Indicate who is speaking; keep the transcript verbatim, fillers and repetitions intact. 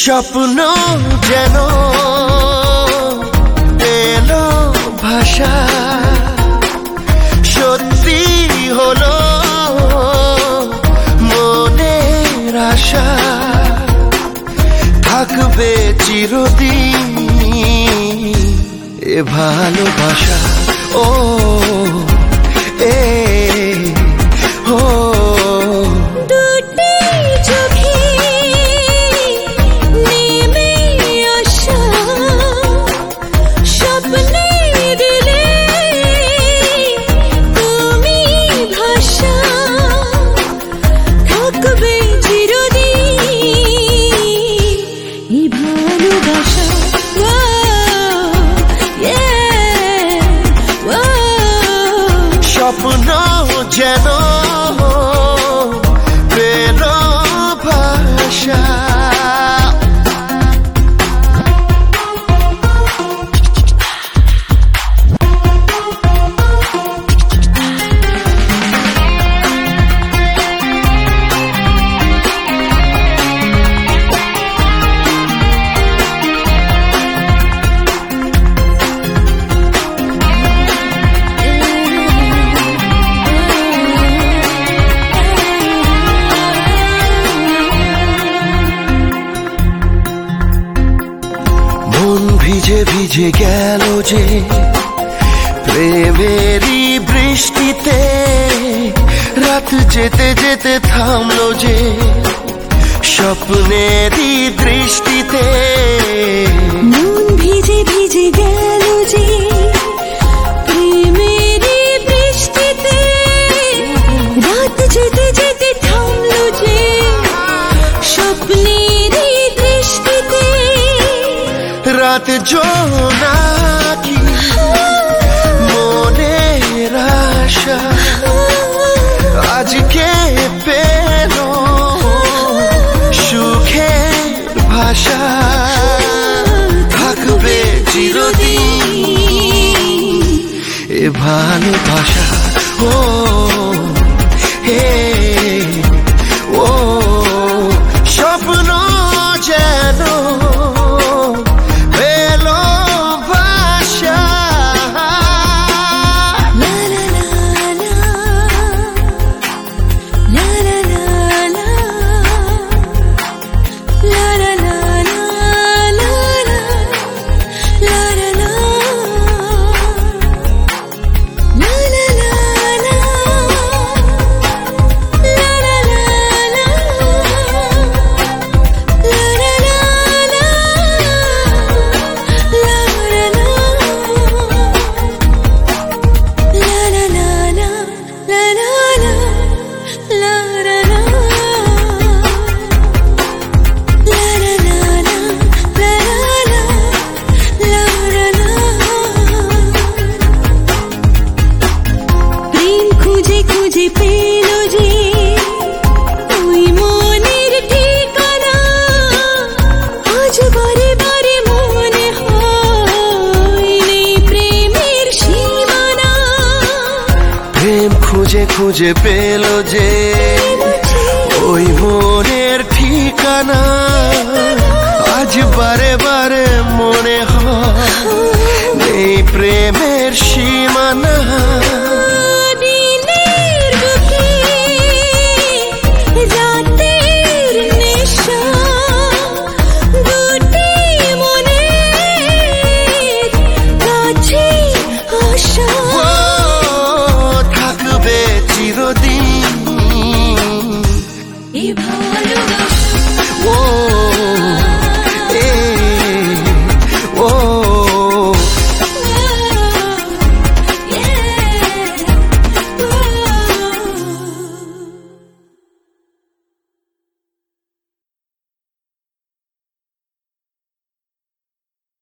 Speaker 1: স্বপ্ন যেন পেল ভাষা, সত্যি হলো মনের আশা, থাকবে চিরদিন এ ভালোবাসা। ও এ ও স্বপ্ন যেন পেল ভাষা। ভিজে ভিজে গেল যে প্রেমেরই বৃষ্টিতে, রাত যেতে যেতে থামলো যে স্বপ্নেরই দৃষ্টিতে।
Speaker 2: মন ভিজে ভিজে গেল যে প্রেমেরই বৃষ্টিতে, রাত যেতে যেতে থামলো যে স্বপ্নেরই দৃষ্টিতে।
Speaker 1: রাত জোনাকি মনের আশা আজকে পেল সুখের ভাষা, থাকবে চিরদিন এ ভালোবাসা। ও হে ও স্বপ্ন যেন খুঁজে খুঁজে পেল যে ওই মনের ঠিকানা, আজ বারে বারে মনে হয় নেই প্রেমের সীমানা।